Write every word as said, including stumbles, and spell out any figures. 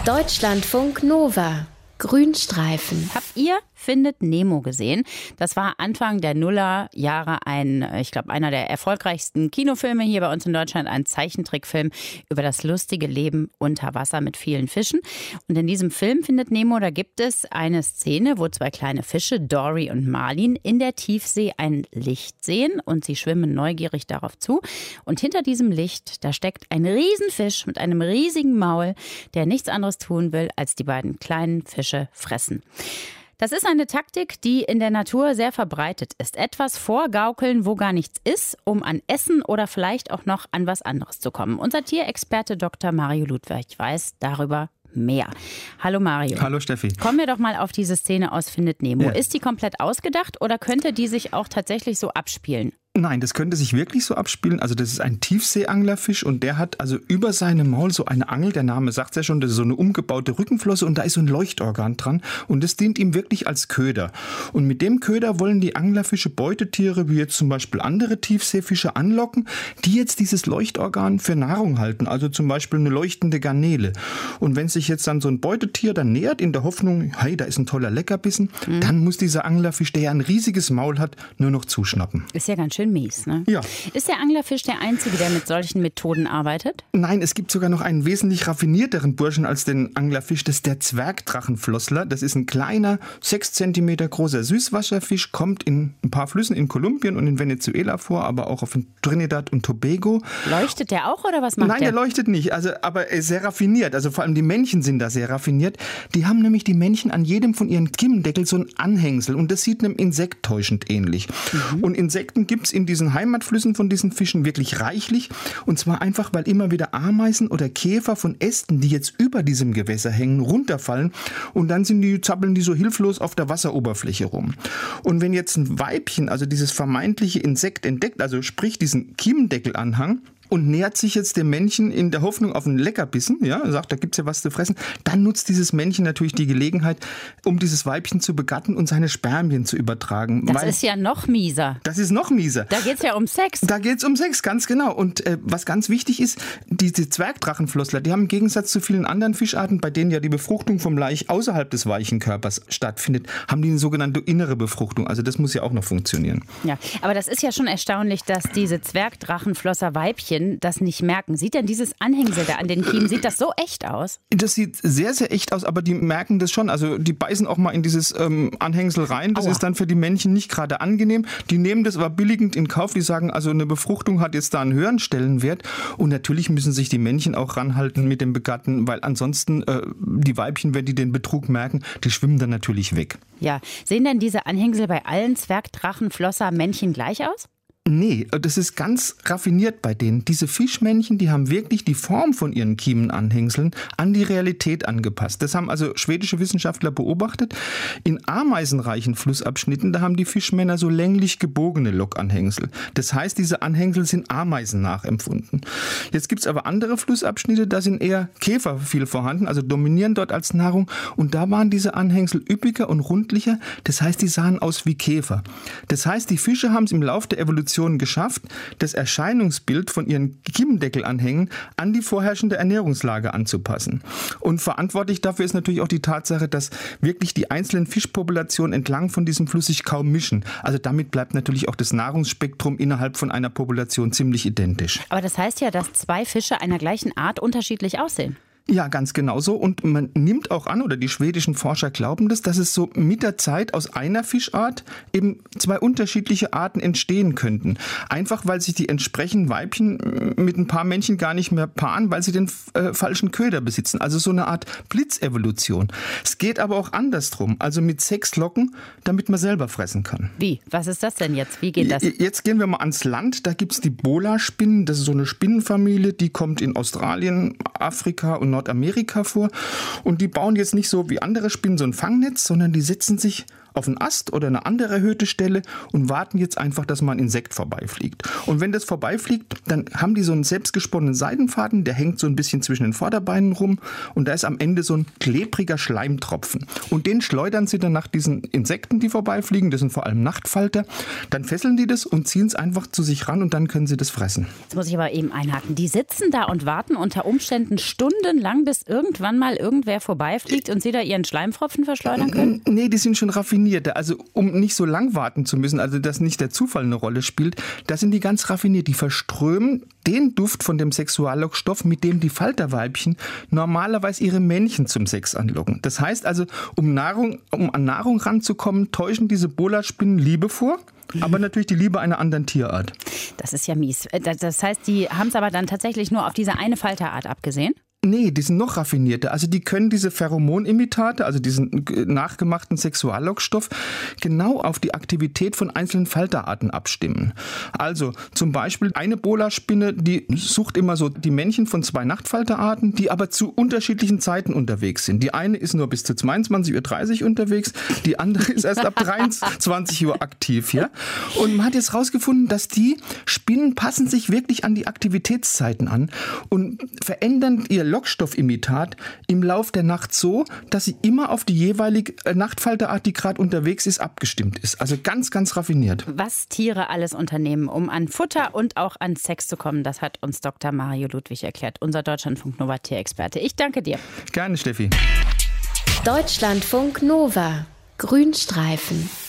Deutschlandfunk Nova. Grünstreifen. Habt ihr Findet Nemo gesehen? Das war Anfang der Nullerjahre ein, ich glaube, einer der erfolgreichsten Kinofilme hier bei uns in Deutschland, ein Zeichentrickfilm über das lustige Leben unter Wasser mit vielen Fischen. Und in diesem Film Findet Nemo, da gibt es eine Szene, wo zwei kleine Fische, Dory und Marlin, in der Tiefsee ein Licht sehen und sie schwimmen neugierig darauf zu. Und hinter diesem Licht, da steckt ein Riesenfisch mit einem riesigen Maul, der nichts anderes tun will, als die beiden kleinen Fische fressen. Das ist eine Taktik, die in der Natur sehr verbreitet ist. Etwas vorgaukeln, wo gar nichts ist, um an Essen oder vielleicht auch noch an was anderes zu kommen. Unser Tierexperte Doktor Mario Ludwig weiß darüber mehr. Hallo Mario. Hallo Steffi. Kommen wir doch mal auf diese Szene aus Findet Nemo. Ja. Ist die komplett ausgedacht oder könnte die sich auch tatsächlich so abspielen? Nein, das könnte sich wirklich so abspielen. Also das ist ein Tiefseeanglerfisch und der hat also über seinem Maul so eine Angel, der Name sagt es ja schon, das ist so eine umgebaute Rückenflosse und da ist so ein Leuchtorgan dran und das dient ihm wirklich als Köder. Und mit dem Köder wollen die Anglerfische Beutetiere, wie jetzt zum Beispiel andere Tiefseefische, anlocken, die jetzt dieses Leuchtorgan für Nahrung halten, also zum Beispiel eine leuchtende Garnele. Und wenn sich jetzt dann so ein Beutetier dann nähert in der Hoffnung, hey, da ist ein toller Leckerbissen, mhm. dann muss dieser Anglerfisch, der ja ein riesiges Maul hat, nur noch zuschnappen. Ist ja ganz schön mies, ne? Ja. Ist der Anglerfisch der Einzige, der mit solchen Methoden arbeitet? Nein, es gibt sogar noch einen wesentlich raffinierteren Burschen als den Anglerfisch. Das ist der Zwergdrachenflossler. Das ist ein kleiner, sechs Zentimeter großer Süßwasserfisch, kommt in ein paar Flüssen in Kolumbien und in Venezuela vor, aber auch auf Trinidad und Tobago. Leuchtet der auch oder was macht Nein, der? Nein, der leuchtet nicht, also, aber er ist sehr raffiniert. Also vor allem die Männchen sind da sehr raffiniert. Die haben nämlich die Männchen an jedem von ihren Kimmendeckel so ein Anhängsel und das sieht einem Insekt täuschend ähnlich. Mhm. Und Insekten gibt es in diesen Heimatflüssen von diesen Fischen wirklich reichlich. Und zwar einfach, weil immer wieder Ameisen oder Käfer von Ästen, die jetzt über diesem Gewässer hängen, runterfallen. Und dann sind die, zappeln die so hilflos auf der Wasseroberfläche rum. Und wenn jetzt ein Weibchen, also dieses vermeintliche Insekt entdeckt, also sprich diesen Kiemendeckelanhang, und nähert sich jetzt dem Männchen in der Hoffnung auf einen Leckerbissen, ja, sagt, da gibt's ja was zu fressen, dann nutzt dieses Männchen natürlich die Gelegenheit, um dieses Weibchen zu begatten und seine Spermien zu übertragen. Das ist ja noch mieser. Das ist noch mieser. Da geht's ja um Sex. Da geht's um Sex, ganz genau. Und äh, was ganz wichtig ist, diese Zwergdrachenflossler, die haben im Gegensatz zu vielen anderen Fischarten, bei denen ja die Befruchtung vom Laich außerhalb des weichen Körpers stattfindet, haben die eine sogenannte innere Befruchtung. Also das muss ja auch noch funktionieren. Ja, aber das ist ja schon erstaunlich, dass diese Zwergdrachenflosser Weibchen das nicht merken. Sieht denn dieses Anhängsel da an den Kiemen, sieht das so echt aus? Das sieht sehr, sehr echt aus, aber die merken das schon. Also die beißen auch mal in dieses ähm, Anhängsel rein. Das Aua. Ist dann für die Männchen nicht gerade angenehm. Die nehmen das aber billigend in Kauf. Die sagen, also eine Befruchtung hat jetzt da einen höheren Stellenwert. Und natürlich müssen sich die Männchen auch ranhalten mit dem Begatten, weil ansonsten äh, die Weibchen, wenn die den Betrug merken, die schwimmen dann natürlich weg. Ja, sehen denn diese Anhängsel bei allen Zwergdrachenflosser-Männchen gleich aus? Nee, das ist ganz raffiniert bei denen. Diese Fischmännchen, die haben wirklich die Form von ihren Kiemenanhängseln an die Realität angepasst. Das haben also schwedische Wissenschaftler beobachtet. In ameisenreichen Flussabschnitten, da haben die Fischmänner so länglich gebogene Lockanhängsel. Das heißt, diese Anhängsel sind Ameisen nachempfunden. Jetzt gibt es aber andere Flussabschnitte, da sind eher Käfer viel vorhanden, also dominieren dort als Nahrung. Und da waren diese Anhängsel üppiger und rundlicher. Das heißt, die sahen aus wie Käfer. Das heißt, die Fische haben es im Laufe der Evolution geschafft, das Erscheinungsbild von ihren Kiemendeckelanhängen an die vorherrschende Ernährungslage anzupassen. Und verantwortlich dafür ist natürlich auch die Tatsache, dass wirklich die einzelnen Fischpopulationen entlang von diesem Fluss sich kaum mischen. Also damit bleibt natürlich auch das Nahrungsspektrum innerhalb von einer Population ziemlich identisch. Aber das heißt ja, dass zwei Fische einer gleichen Art unterschiedlich aussehen. Ja, ganz genau so. Und man nimmt auch an, oder die schwedischen Forscher glauben das, dass es so mit der Zeit aus einer Fischart eben zwei unterschiedliche Arten entstehen könnten. Einfach, weil sich die entsprechenden Weibchen mit ein paar Männchen gar nicht mehr paaren, weil sie den äh, falschen Köder besitzen. Also so eine Art Blitzevolution. Es geht aber auch andersrum. Also mit Sex locken, damit man selber fressen kann. Wie? Was ist das denn jetzt? Wie geht das? Jetzt gehen wir mal ans Land. Da gibt es die Bola-Spinnen. Das ist so eine Spinnenfamilie, die kommt in Australien, Afrika und Nordamerika vor und die bauen jetzt nicht so wie andere Spinnen so ein Fangnetz, sondern die setzen sich auf einen Ast oder eine andere erhöhte Stelle und warten jetzt einfach, dass mal ein Insekt vorbeifliegt. Und wenn das vorbeifliegt, dann haben die so einen selbstgesponnenen Seidenfaden, der hängt so ein bisschen zwischen den Vorderbeinen rum und da ist am Ende so ein klebriger Schleimtropfen. Und den schleudern sie dann nach diesen Insekten, die vorbeifliegen, das sind vor allem Nachtfalter, dann fesseln die das und ziehen es einfach zu sich ran und dann können sie das fressen. Jetzt muss ich aber eben einhaken. Die sitzen da und warten unter Umständen stundenlang, bis irgendwann mal irgendwer vorbeifliegt und sie da ihren Schleimfropfen verschleudern können? Nee, die sind schon raffiniert. Also um nicht so lang warten zu müssen, also dass nicht der Zufall eine Rolle spielt, da sind die ganz raffiniert. Die verströmen den Duft von dem Sexuallockstoff, mit dem die Falterweibchen normalerweise ihre Männchen zum Sex anlocken. Das heißt also, um Nahrung, um an Nahrung ranzukommen, täuschen diese Bola-Spinnen Liebe vor. Aber natürlich die Liebe einer anderen Tierart. Das ist ja mies. Das heißt, die haben es aber dann tatsächlich nur auf diese eine Falterart abgesehen? Nee, die sind noch raffinierter. Also die können diese Pheromonimitate, also diesen nachgemachten Sexuallockstoff, genau auf die Aktivität von einzelnen Falterarten abstimmen. Also zum Beispiel eine Bola-Spinne, die sucht immer so die Männchen von zwei Nachtfalterarten, die aber zu unterschiedlichen Zeiten unterwegs sind. Die eine ist nur bis zu zweiundzwanzig Uhr dreißig unterwegs, die andere ist erst ab dreiundzwanzig Uhr aktiv. Ja? Und man hat jetzt herausgefunden, dass die Spinnen passen sich wirklich an die Aktivitätszeiten an und verändern ihr Lockstoffimitat im Lauf der Nacht so, dass sie immer auf die jeweilige Nachtfalterart, die gerade unterwegs ist, abgestimmt ist. Also ganz, ganz raffiniert. Was Tiere alles unternehmen, um an Futter und auch an Sex zu kommen, das hat uns Doktor Mario Ludwig erklärt, unser Deutschlandfunk Nova Tierexperte. Ich danke dir. Gerne, Steffi. Deutschlandfunk Nova. Grünstreifen.